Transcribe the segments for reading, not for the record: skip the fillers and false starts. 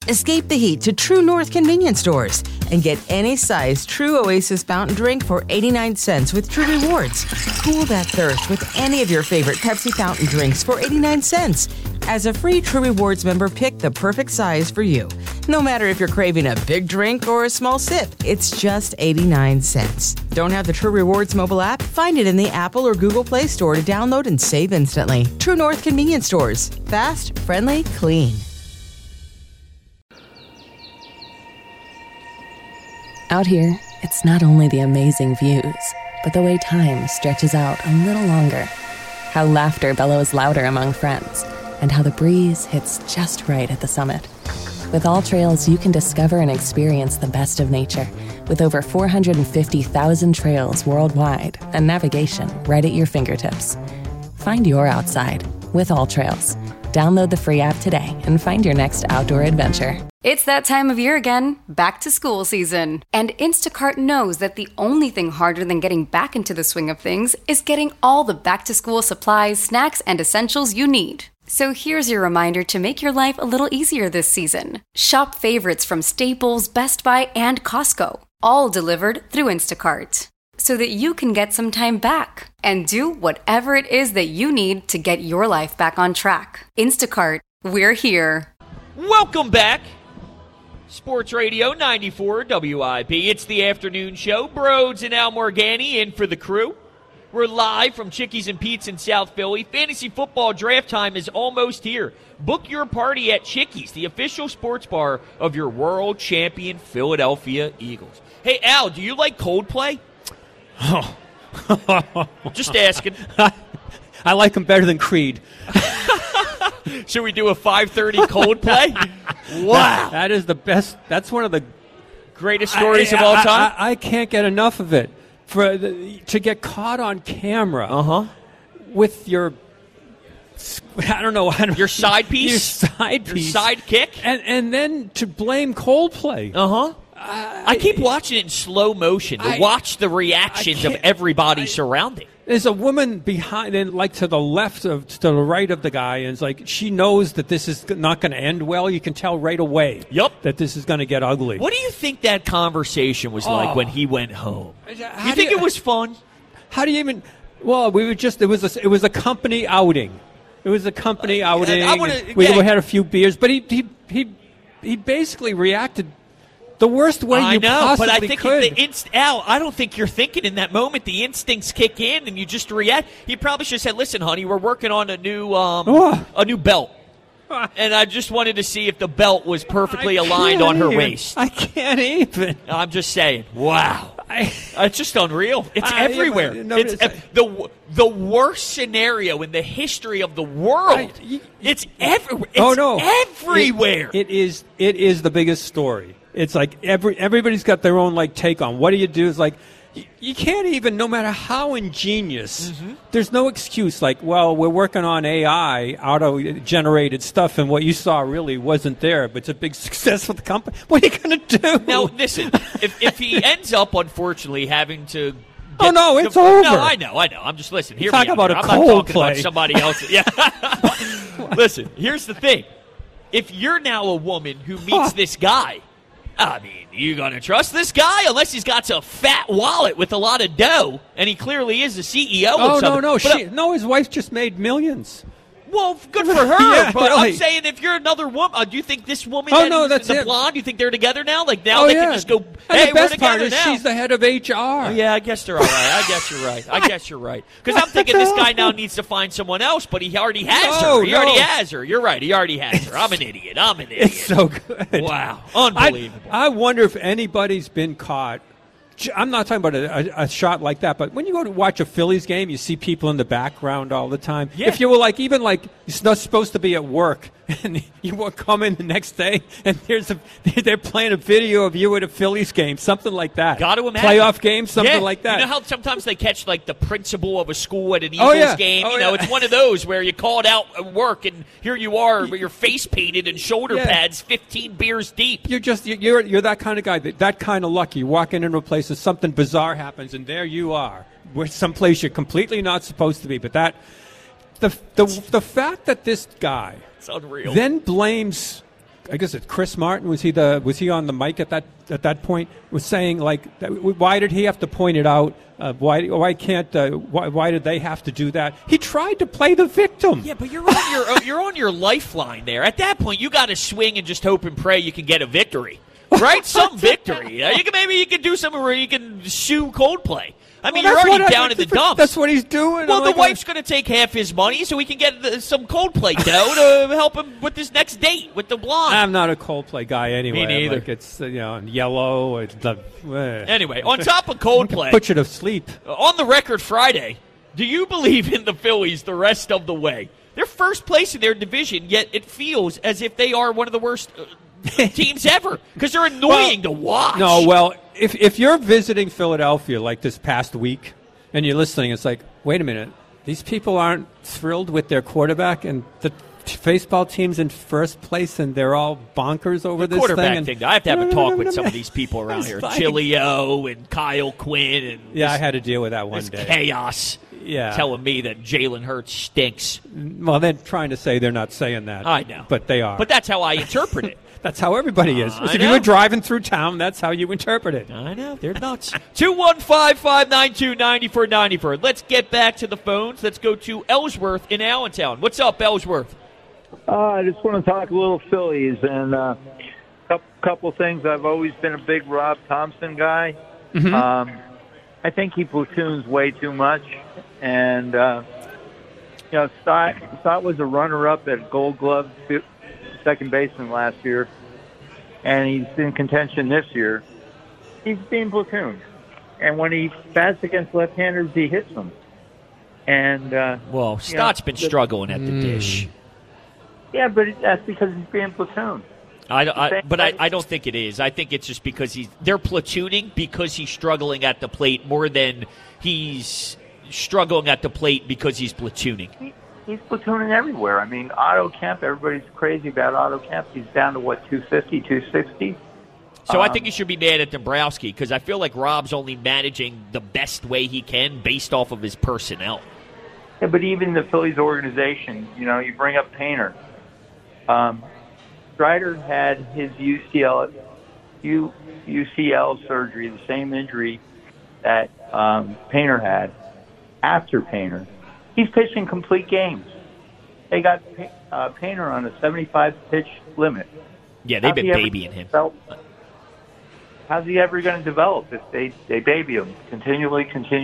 Escape the heat to True North convenience stores and get any size True Oasis fountain drink for 89 cents with True Rewards. Cool that thirst with any of your favorite Pepsi fountain drinks for 89 cents. As a free True Rewards member, pick the perfect size for you. No matter if you're craving a big drink or a small sip, it's just 89 cents. Don't have the True Rewards mobile app? Find it in the Apple or Google Play Store to download and save instantly. True North convenience stores. Fast, friendly, clean. Out here, it's not only the amazing views, but the way time stretches out a little longer. How laughter bellows louder among friends, and how the breeze hits just right at the summit. With All Trails, you can discover and experience the best of nature, with over 450,000 trails worldwide and navigation right at your fingertips. Find your outside with All Trails. Download the free app today and find your next outdoor adventure. It's that time of year again, back to school season. And Instacart knows that the only thing harder than getting back into the swing of things is getting all the back-to-school supplies, snacks, and essentials you need. So here's your reminder to make your life a little easier this season. Shop favorites from Staples, Best Buy, and Costco, all delivered through Instacart, so that you can get some time back and do whatever it is that you need to get your life back on track. Instacart, we're here. Welcome back. Sports Radio 94 WIP. It's the afternoon show. Broads and Al Morgani in for the crew. We're live from Chickies and Pete's in South Philly. Fantasy football draft time is almost here. Book your party at Chickies, the official sports bar of your world champion Philadelphia Eagles. Hey, Al, do you like Coldplay? Oh. Just asking. I like them better than Creed. Should we do a 5:30 Coldplay? Wow. That is the best. That's one of the greatest stories of all time. I can't get enough of it. To get caught on camera with your, I don't know, your side piece? Your sidekick? And then to blame Coldplay. I keep watching it in slow motion to watch the reactions of everybody surrounding. There's a woman behind, and like to the left to the right of the guy, and it's like she knows that this is not going to end well. You can tell right away. Yep. That this is going to get ugly. What do you think that conversation was like when he went home? You think it was fun? How do you even? Well, we were just. It was a company outing. It was a company outing. We had a few beers, but he basically reacted the worst way you possibly but I think could. Al, I don't think you're thinking in that moment. The instincts kick in, and you just react. He probably should have said, "Listen, honey, we're working on a new belt, and I just wanted to see if the belt was perfectly aligned on her waist." I can't even. I'm just saying. Wow, it's just unreal. It's everywhere. The worst scenario in the history of the world. It's everywhere. Everywhere. It is the biggest story. It's like everybody's got their own take on what do you do. It's like you can't even, no matter how ingenious, there's no excuse. We're working on AI, auto-generated stuff, and what you saw really wasn't there, but it's a big success for the company. What are you going to do? Now, listen, if he ends up, unfortunately, having to... it's over. No, I know. I'm just listening. Hear Talk me about out. a I'm not talking Coldplay. about somebody else. Yeah. Listen, here's the thing. If you're now a woman who meets this guy, I mean, you going to trust this guy unless he's got a fat wallet with a lot of dough, and he clearly is the CEO of something. No, his wife just made millions. Well, good for her, Yeah, but really. I'm saying if you're another woman, do you think this woman, that's the it. blonde, do you think they're together now? They can just go, hey, and the we're best part together is now. she's the head of HR. Yeah, I guess they're all right. I guess you're right. Because I'm thinking this guy now needs to find someone else, but he already has her. He already has her. You're right. He already has her. I'm an idiot. It's so good. Wow. Unbelievable. I wonder if anybody's been caught. I'm not talking about a shot like that, but when you go to watch a Phillies game, you see people in the background all the time. Yeah. If you were you're not supposed to be at work, and you will come in the next day, and they're playing a video of you at a Phillies game, something like that. Got to imagine. Playoff game, something like that. You know how sometimes they catch the principal of a school at an Eagles game? It's one of those where you called out at work, and here you are with your face painted and shoulder pads 15 beers deep. You're that kind of guy, that kind of lucky. You walk into a place and something bizarre happens, and there you are. We're someplace you're completely not supposed to be. But the fact that this guy it's unreal. then blames I guess it's Chris Martin. Was he on the mic at that point? Was saying like, why did he have to point it out? Why did they have to do that? He tried to play the victim. Yeah, but you're on your lifeline there. At that point, you got to swing and just hope and pray you can get a victory, right? Some victory. Maybe you can do something where you can sue Coldplay. I mean, you're already down in the dumps. That's what he's doing. Well, the wife's going to take half his money so he can get some Coldplay dough to help him with his next date with the blonde. I'm not a Coldplay guy anyway. Me neither. Like it's yellow. Anyway, on top of Coldplay, put you to sleep. On the record Friday, do you believe in the Phillies the rest of the way? They're first place in their division, yet it feels as if they are one of the worst teams ever because they're annoying to watch. No, well, if you're visiting Philadelphia like this past week and you're listening, it's like, wait a minute, these people aren't thrilled with their quarterback and the baseball team's in first place and they're all bonkers over this quarterback thing. I have to have a talk with some of these people around here. Like, Chilio and Kyle Quinn. And I had to deal with that one day. Chaos. Yeah. Telling me that Jalen Hurts stinks. Well, they're trying to say they're not saying that. I know. But they are. But that's how I interpret it. That's how everybody is. If you were driving through town, that's how you interpret it. I know. They're nuts. 215-592-9494. Let's get back to the phones. Let's go to Ellsworth in Allentown. What's up, Ellsworth? I just want to talk a little Phillies and a couple things. I've always been a big Rob Thompson guy. Mm-hmm. I think he platoons way too much. And, Stott was a runner-up at Gold Glove second baseman last year, and he's in contention this year. He's being platooned. And when he bats against left-handers, he hits them. And Stott's been struggling at the dish. Yeah, but that's because he's being platooned. I don't think it is. I think it's just because they're platooning because he's struggling at the plate more than he's struggling at the plate because he's platooning. He's platooning everywhere. I mean, Otto Kemp, everybody's crazy about Otto Kemp. He's down to, 250, 260? So I think you should be mad at Dombrowski because I feel like Rob's only managing the best way he can based off of his personnel. Yeah, but even the Phillies organization, you bring up Painter. Strider had his UCL surgery, the same injury that Painter had after Painter. He's pitching complete games. They got Painter on a 75-pitch limit. Yeah, they've been babying him. How's he ever going to develop if they baby him continually?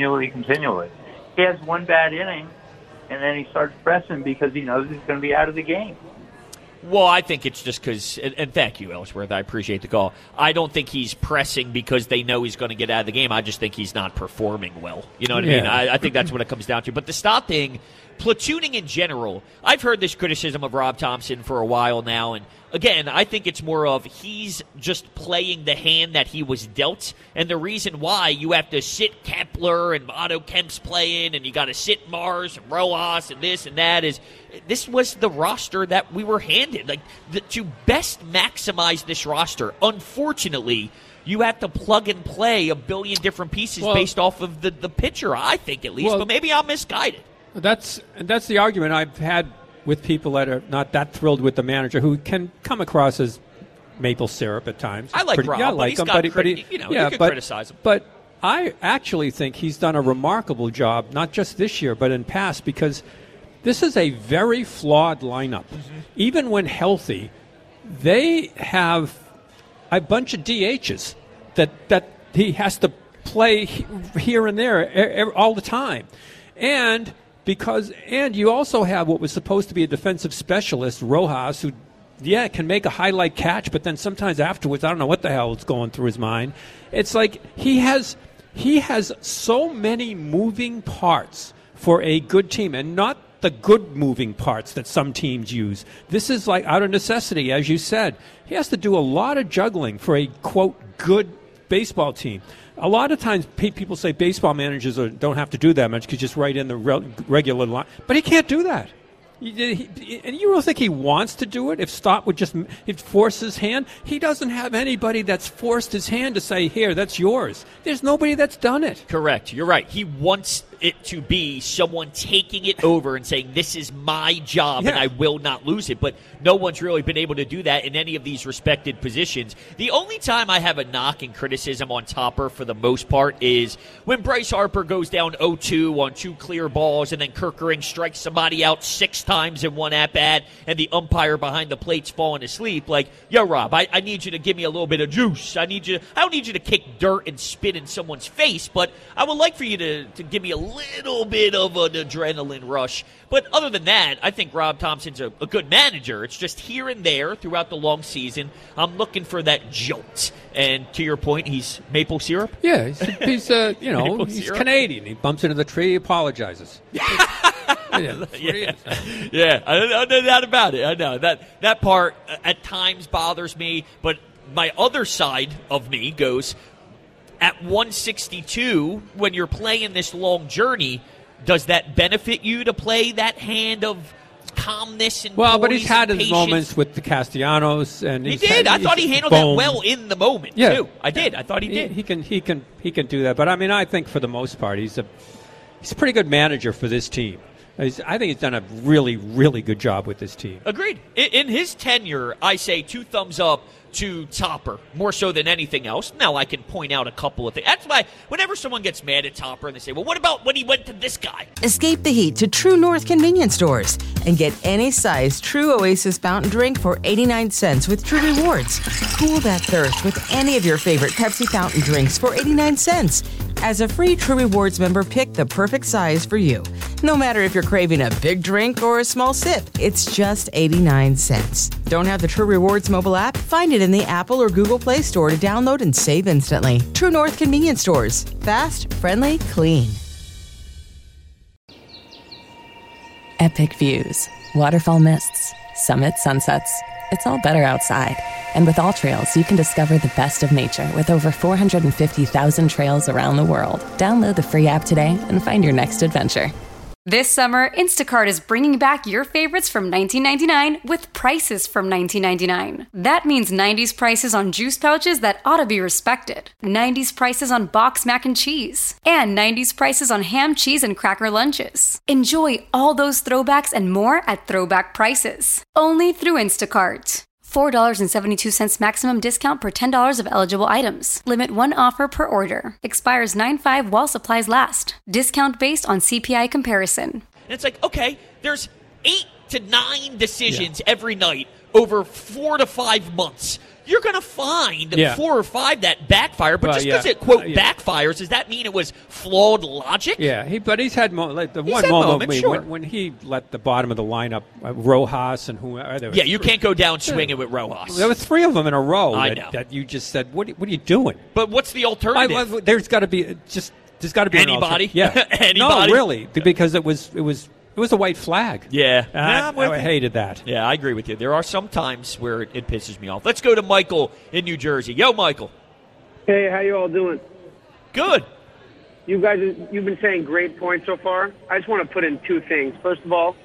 He has one bad inning, and then he starts pressing because he knows he's going to be out of the game. Well, I think it's just because, and thank you, Ellsworth, I appreciate the call. I don't think he's pressing because they know he's going to get out of the game. I just think he's not performing well. You know what I mean? I think that's what it comes down to. But the Stott thing, platooning in general, I've heard this criticism of Rob Thompson for a while now, and again, I think it's more of he's just playing the hand that he was dealt, and the reason why you have to sit Kepler and Otto Kemp's playing, and you got to sit Mars and Rojas and this and that is this was the roster that we were handed. Like to best maximize this roster, unfortunately, you have to plug and play a billion different pieces based off of the pitcher. I think at least, but maybe I'm misguided. That's the argument I've had with people that are not that thrilled with the manager, who can come across as maple syrup at times. I like Rob, but he's got you can criticize him. But I actually think he's done a remarkable job, not just this year, but in past, because this is a very flawed lineup. Mm-hmm. Even when healthy, they have a bunch of DHs that he has to play here and there all the time. And you also have what was supposed to be a defensive specialist, Rojas, who, can make a highlight catch, but then sometimes afterwards, I don't know what the hell is going through his mind. It's like he has so many moving parts for a good team, and not the good moving parts that some teams use. This is like out of necessity, as you said. He has to do a lot of juggling for a, quote, good baseball team. A lot of times people say baseball managers don't have to do that much because just write in the regular line. But he can't do that. And you don't think he wants to do it? If Stott would just force his hand? He doesn't have anybody that's forced his hand to say, here, that's yours. There's nobody that's done it. Correct. You're right. He wants it to be someone taking it over and saying, this is my job and I will not lose it. But no one's really been able to do that in any of these respected positions. The only time I have a knock and criticism on Topper for the most part is when Bryce Harper goes down 0-2 on 2 clear balls and then Kerkering strikes somebody out 6 times in one at-bat and the umpire behind the plate's falling asleep. Like, yo, Rob, I need you to give me a little bit of juice. I don't need you to kick dirt and spit in someone's face, but I would like for you to give me a little bit of an adrenaline rush. But other than that, I think Rob Thompson's a good manager. It's just here and there throughout the long season, I'm looking for that jolt. And to your point, he's maple syrup? Yeah, he's he's Canadian. He bumps into the tree, he apologizes. Yeah, I know that about it. I know that part at times bothers me, but my other side of me goes, at 162, when you're playing this long journey, does that benefit you to play that hand of calmness and but he's had his patience? Moments with the Castellanos, and he did. I thought he handled that well in the moment too. I did. I thought he did. He can do that. But I mean, I think for the most part, he's a pretty good manager for this team. I think he's done a really, really good job with this team. Agreed. In his tenure, I say 2 thumbs up to Topper, more so than anything else. Now, I can point out a couple of things. That's why whenever someone gets mad at Topper and they say, well, what about when he went to this guy? Escape the heat to True North convenience stores and get any size True Oasis fountain drink for 89 cents with True Rewards. Cool that thirst with any of your favorite Pepsi fountain drinks for 89 cents. As a free True Rewards member, pick the perfect size for you. No matter if you're craving a big drink or a small sip, it's just 89 cents. Don't have the True Rewards mobile app? Find it in the Apple or Google Play Store to download and save instantly. True North convenience stores. Fast, friendly, clean. Epic views, waterfall mists, summit sunsets. It's all better outside. And with AllTrails, you can discover the best of nature with over 450,000 trails around the world. Download the free app today and find your next adventure. This summer, Instacart is bringing back your favorites from 1999 with prices from 1999. That means 90s prices on juice pouches that ought to be respected, 90s prices on boxed mac and cheese, and 90s prices on ham, cheese, and cracker lunches. Enjoy all those throwbacks and more at throwback prices. Only through Instacart. $4.72 maximum discount per $10 of eligible items. Limit 1 offer per order. Expires 9/5 while supplies last. Discount based on CPI comparison. And it's like, okay, there's 8 to 9 decisions every night over 4 to 5 months. You're going to find 4 or 5 that backfire, but just because it, quote, backfires, does that mean it was flawed logic? Yeah, but he's had one moment when he let the bottom of the lineup, Rojas and whoever. Yeah, you can't go down swinging with Rojas. There were 3 of them in a row that you just said, what are you doing? But what's the alternative? There's got to be anybody. Anybody? No, really, because it was a white flag. Yeah. I hated that. Yeah, I agree with you. There are some times where it pisses me off. Let's go to Michael in New Jersey. Yo, Michael. Hey, how you all doing? Good. You guys, you've been saying great points so far. I just want to put in 2 things. First of all,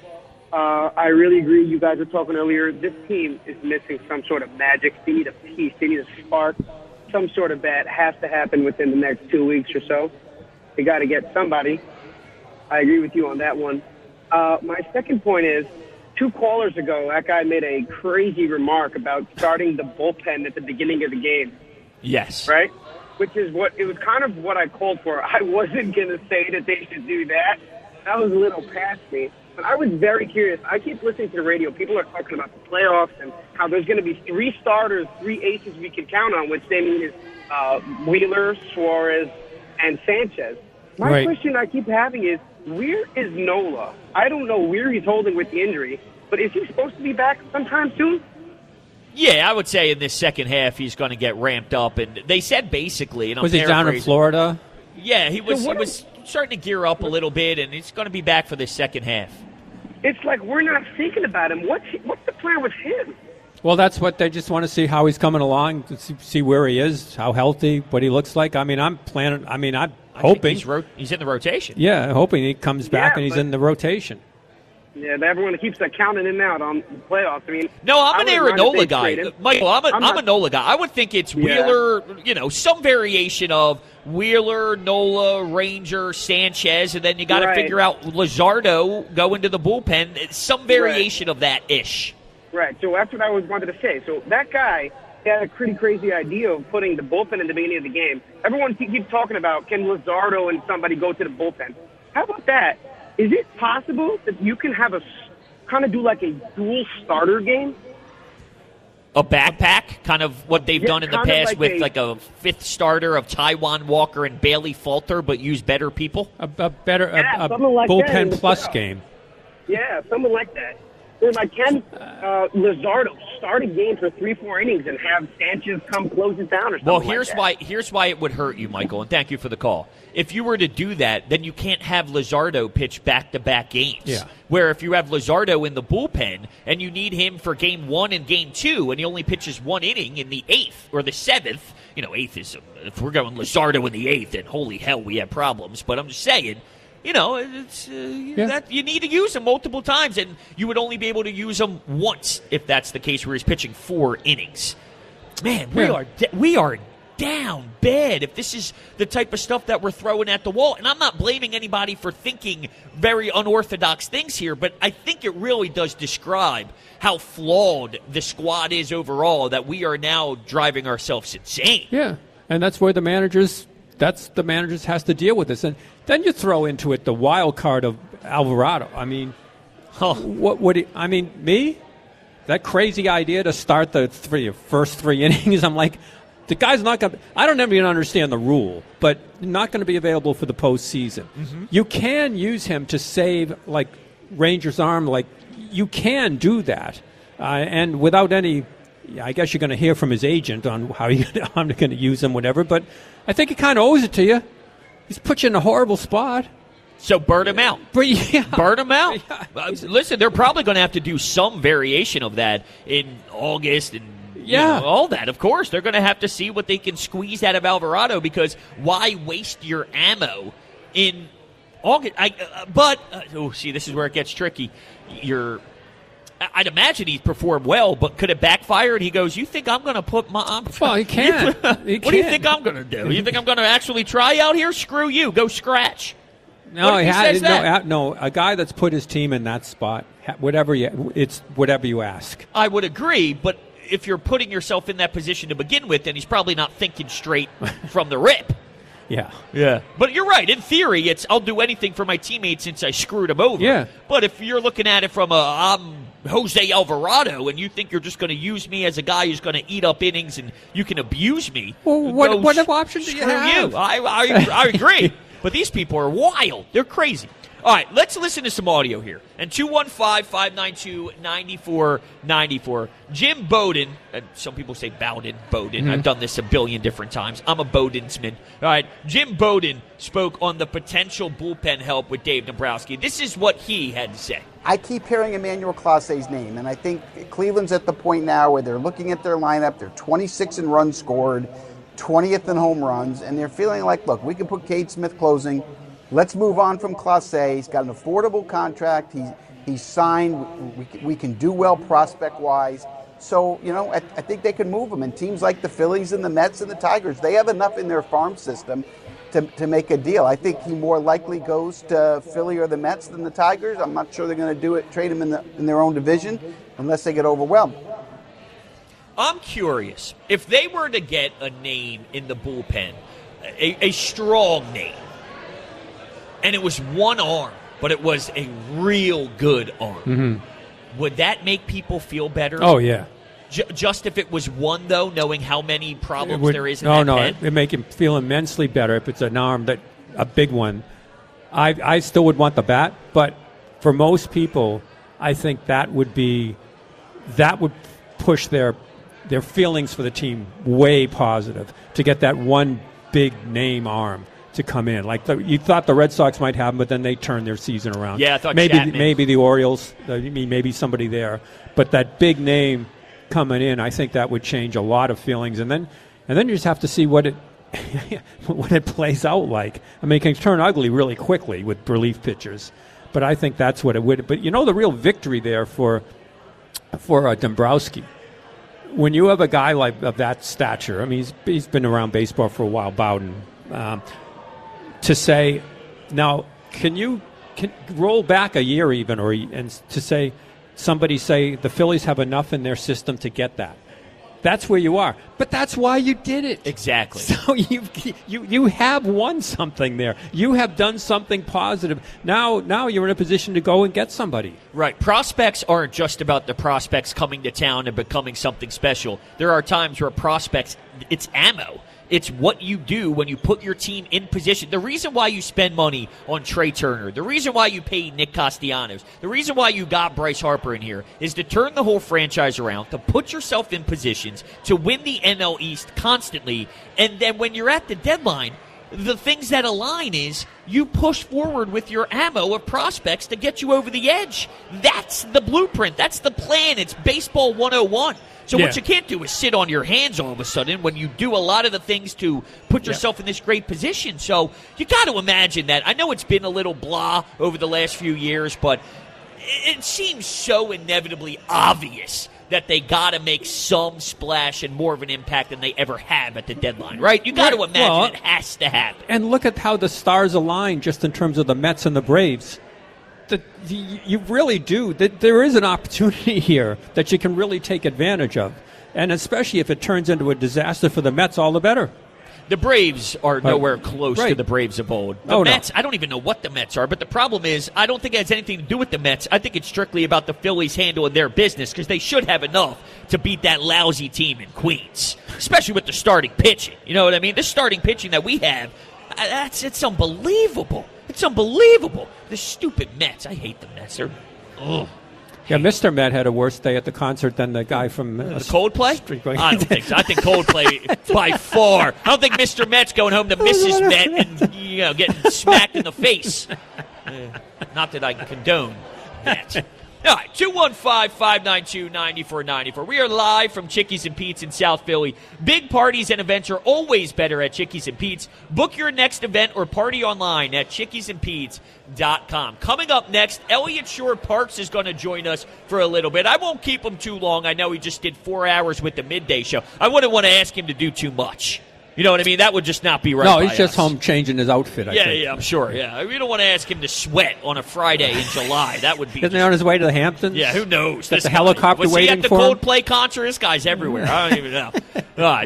I really agree. You guys were talking earlier. This team is missing some sort of magic. They need a piece. They need a spark. Some sort of bat has to happen within the next 2 weeks or so. They got to get somebody. I agree with you on that one. My second point is, 2 callers ago, that guy made a crazy remark about starting the bullpen at the beginning of the game. Yes. Right? Which is it was kind of what I called for. I wasn't going to say that they should do that. That was a little past me. But I was very curious. I keep listening to the radio. People are talking about the playoffs and how there's going to be 3 starters, 3 aces we can count on, which they mean is Wheeler, Suarez, and Sanchez. My question I keep having is, where is Nola? I don't know where he's holding with the injury, but is he supposed to be back sometime soon? Yeah, I would say in this second half he's going to get ramped up. And they said basically, was he down in Florida? Yeah, he was starting to gear up a little bit, and he's going to be back for this second half. It's like we're not thinking about him. What's the plan with him? Well, that's what they just want to see how he's coming along, to see where he is, how healthy, what he looks like. I mean, I'm hoping he's in the rotation. Yeah, hoping he comes back and he's in the rotation. Yeah, everyone keeps counting in and out on the playoffs. I mean, no, I'm an wouldn't mind if Aaron Nola they guy. traded. Michael, I'm a Nola guy. I would think it's Wheeler, some variation of Wheeler, Nola, Ranger, Sanchez, and then you got to figure out Luzardo go into the bullpen. Some variation of that ish. Right. So that's what I wanted to say. So that guy had a pretty crazy idea of putting the bullpen in the beginning of the game. Everyone keeps talking about, can Luzardo and somebody go to the bullpen? How about that? Is it possible that you can have kind of do like a dual starter game? A backpack, kind of what they've done in the past with a fifth starter of Taijuan Walker and Bailey Falter, but use better people? A better like bullpen plus game. Yeah, something like that. Or like can Luzardo start a game for 3-4 innings and have Sanchez come close it down or something here's why it would hurt you, Michael, and thank you for the call. If you were to do that, then you can't have Luzardo pitch back-to-back games. Yeah. Where if you have Luzardo in the bullpen and you need him for game 1 and game 2 and he only pitches 1 inning in the 8th or the 7th, 8th is, if we're going Luzardo in the 8th, then holy hell, we have problems. But I'm just saying, it's that you need to use him multiple times, and you would only be able to use him once if that's the case where he's pitching 4 innings. Man, we are down bad if this is the type of stuff that we're throwing at the wall. And I'm not blaming anybody for thinking very unorthodox things here, but I think it really does describe how flawed the squad is overall, that we are now driving ourselves insane. Yeah, and that's where the managers has to deal with this. And then you throw into it the wild card of Alvarado. I mean, me? That crazy idea to start the first 3 innings, I'm like, the guy's not going to – I don't even understand the rule, but not going to be available for the postseason. Mm-hmm. You can use him to save, like, Ranger's arm. Like, you can do that. And without any – I guess you're going to hear from his agent on how I'm going to use him, whatever. But I think he kind of owes it to you. He's put you in a horrible spot. So burn him out. Burn him out. Yeah. Listen, they're probably going to have to do some variation of that in August and all that. Of course, they're going to have to see what they can squeeze out of Alvarado, because why waste your ammo in August? This is where it gets tricky. I'd imagine he's performed well, but could it backfire? And he goes, "You think I'm going to put my?" Well, he can't. What do you think I'm going to do? You think I'm going to actually try out here? Screw you. Go scratch. No, a guy that's put his team in that spot, whatever you ask. I would agree, but if you're putting yourself in that position to begin with, then he's probably not thinking straight from the rip. Yeah. But you're right. In theory, it's I'll do anything for my teammates since I screwed him over. Yeah. But if you're looking at it from I'm Jose Alvarado and you think you're just going to use me as a guy who's going to eat up innings and you can abuse me. Well, what options do you have? I agree. But these people are wild. They're crazy. All right, let's listen to some audio here. And 215-592-9494. Jim Bowden, and some people say Bowden. Mm-hmm. I've done this a billion different times. I'm a Bowdensman. All right, Jim Bowden spoke on the potential bullpen help with Dave Dombrowski. This is what he had to say. I keep hearing Emmanuel Clase's name, and I think Cleveland's at the point now where they're looking at their lineup. They're 26 in runs scored, 20th in home runs, and they're feeling like, look, we can put Cade Smith closing. Let's move on from Clase. He's got an affordable contract. He's signed. We can do well prospect-wise. So, I think they can move him. And teams like the Phillies and the Mets and the Tigers, they have enough in their farm system to make a deal. I think he more likely goes to Philly or the Mets than the Tigers. I'm not sure they're going to trade him in their own division unless they get overwhelmed. I'm curious, if they were to get a name in the bullpen, a strong name, and it was one arm, but it was a real good arm, would that make people feel better? Oh, yeah. Just if it was one, though, knowing how many problems there is in that pen? It would make him feel immensely better if it's an arm, a big one. I still would want the bat, but for most people, I think that would push their feelings for the team way positive, to get that one big name arm to come in. Like you thought the Red Sox might have them, but then they turned their season around. Yeah, I thought maybe the Orioles, maybe somebody there. But that big name coming in, I think that would change a lot of feelings. And then you just have to see what it plays out like. I mean, it can turn ugly really quickly with relief pitchers. But I think that's what it would. But the real victory there for Dombrowski, when you have a guy of that stature, I mean, he's been around baseball for a while, Bowden, to say, now, can roll back a year even, and to say, somebody say the Phillies have enough in their system to get that. That's where you are. But that's why you did it. Exactly. So you have won something there. You have done something positive. Now you're in a position to go and get somebody. Right. Prospects aren't just about the prospects coming to town and becoming something special. There are times where prospects, it's ammo. It's what you do when you put your team in position. The reason why you spend money on Trey Turner, the reason why you paid Nick Castellanos, the reason why you got Bryce Harper in here is to turn the whole franchise around, to put yourself in positions to win the NL East constantly. And then when you're at the deadline, the things that align is you push forward with your ammo of prospects to get you over the edge. That's the blueprint. That's the plan. It's baseball 101. So what you can't do is sit on your hands all of a sudden when you do a lot of the things to put yourself in this great position. So you got to imagine that. I know it's been a little blah over the last few years, but it seems so inevitably obvious that they got to make some splash and more of an impact than they ever have at the deadline, right? You got to imagine it has to happen. And look at how the stars align just in terms of the Mets and the Braves. You really do. There is an opportunity here that you can really take advantage of. And especially if it turns into a disaster for the Mets, all the better. The Braves are nowhere close to the Braves of old. The Mets, no. I don't even know what the Mets are, but the problem is I don't think it has anything to do with the Mets. I think it's strictly about the Phillies handling their business because they should have enough to beat that lousy team in Queens, especially with the starting pitching. You know what I mean? This starting pitching that we have, it's unbelievable. It's unbelievable. The stupid Mets. I hate the Mets. They're, ugh. Yeah, Mr. Met had a worse day at the concert than the guy from the Coldplay? I don't think so. I think Coldplay by far. I don't think Mr. Met's going home to Mrs. Met and getting smacked in the face. Not that I condone that. All right, 215-592-9494. We are live from Chickies and Pete's in South Philly. Big parties and events are always better at Chickies and Pete's. Book your next event or party online at chickiesandpete's.com. Coming up next, Elliott Shore-Parks is going to join us for a little bit. I won't keep him too long. I know he just did 4 hours with the midday show. I wouldn't want to ask him to do too much. You know what I mean? That would just not be right. No, he's just home changing his outfit, I think. Yeah, I'm sure. Yeah, we don't want to ask him to sweat on a Friday in July. That would be. Isn't he on his way to the Hamptons? Yeah, who knows? Got the helicopter waiting for him? Was he at the Coldplay concert? This guy's everywhere. I don't even know. All right,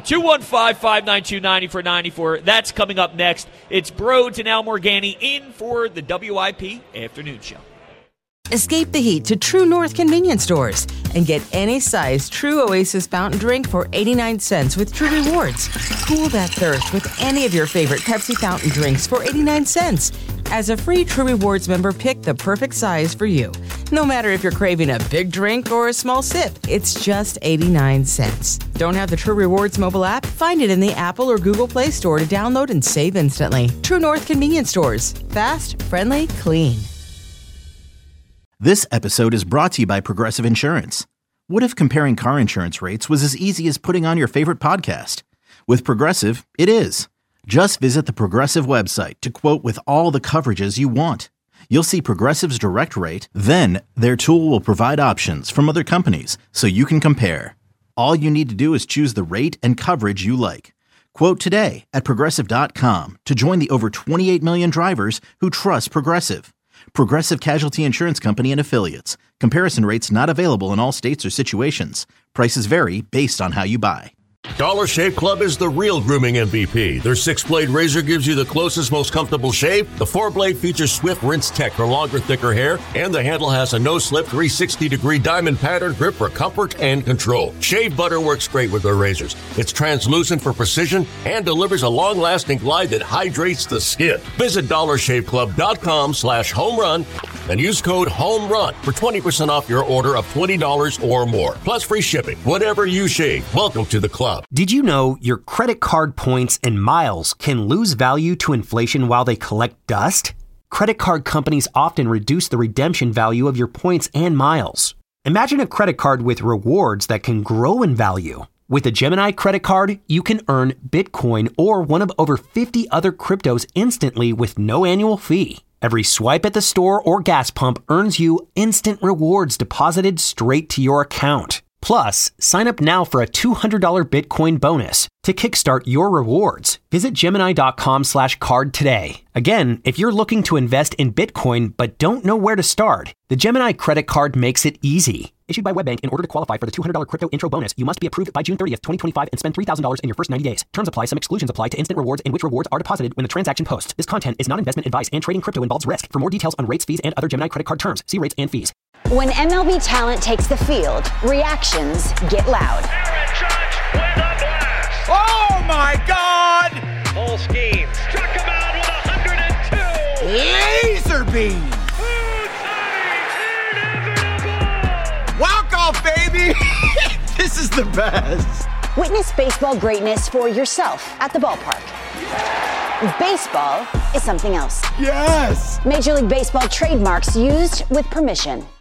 215-592-9494. That's coming up next. It's Broads and Al Morgani in for the WIP Afternoon Show. Escape the heat to True North convenience stores and get any size True Oasis fountain drink for 89 cents with True Rewards. Cool that thirst with any of your favorite Pepsi fountain drinks for 89 cents. As a free True Rewards member, pick the perfect size for you. No matter if you're craving a big drink or a small sip, it's just 89 cents. Don't have the True Rewards mobile app? Find it in the Apple or Google Play Store to download and save instantly. True North convenience stores. Fast, friendly, clean. This episode is brought to you by Progressive Insurance. What if comparing car insurance rates was as easy as putting on your favorite podcast? With Progressive, it is. Just visit the Progressive website to quote with all the coverages you want. You'll see Progressive's direct rate, then their tool will provide options from other companies so you can compare. All you need to do is choose the rate and coverage you like. Quote today at Progressive.com to join the over 28 million drivers who trust Progressive. Progressive Casualty Insurance Company and Affiliates. Comparison rates not available in all states or situations. Prices vary based on how you buy. Dollar Shave Club is the real grooming MVP. Their 6-blade razor gives you the closest, most comfortable shave. The 4-blade features swift rinse tech for longer, thicker hair. And the handle has a no-slip 360-degree diamond pattern grip for comfort and control. Shave butter works great with their razors. It's translucent for precision and delivers a long-lasting glide that hydrates the skin. Visit DollarShaveClub.com/homerun and use code HOMERUN for 20% off your order of $20 or more. Plus free shipping. Whatever you shave, welcome to the club. Did you know your credit card points and miles can lose value to inflation while they collect dust? Credit card companies often reduce the redemption value of your points and miles. Imagine a credit card with rewards that can grow in value. With a Gemini credit card, you can earn Bitcoin or one of over 50 other cryptos instantly with no annual fee. Every swipe at the store or gas pump earns you instant rewards deposited straight to your account. Plus, sign up now for a $200 Bitcoin bonus. To kickstart your rewards, visit Gemini.com/card today. Again, if you're looking to invest in Bitcoin but don't know where to start, the Gemini credit card makes it easy. Issued by WebBank, in order to qualify for the $200 crypto intro bonus, you must be approved by June 30th, 2025 and spend $3,000 in your first 90 days. Terms apply. Some exclusions apply to instant rewards in which rewards are deposited when the transaction posts. This content is not investment advice and trading crypto involves risk. For more details on rates, fees, and other Gemini credit card terms, see rates and fees. When MLB talent takes the field, reactions get loud. Aaron Judge with a blast. Oh my God! Full scheme. Struck him out with 102. Laser beam. Walk off, baby! This is the best. Witness baseball greatness for yourself at the ballpark. Baseball is something else. Yes! Major League Baseball trademarks used with permission.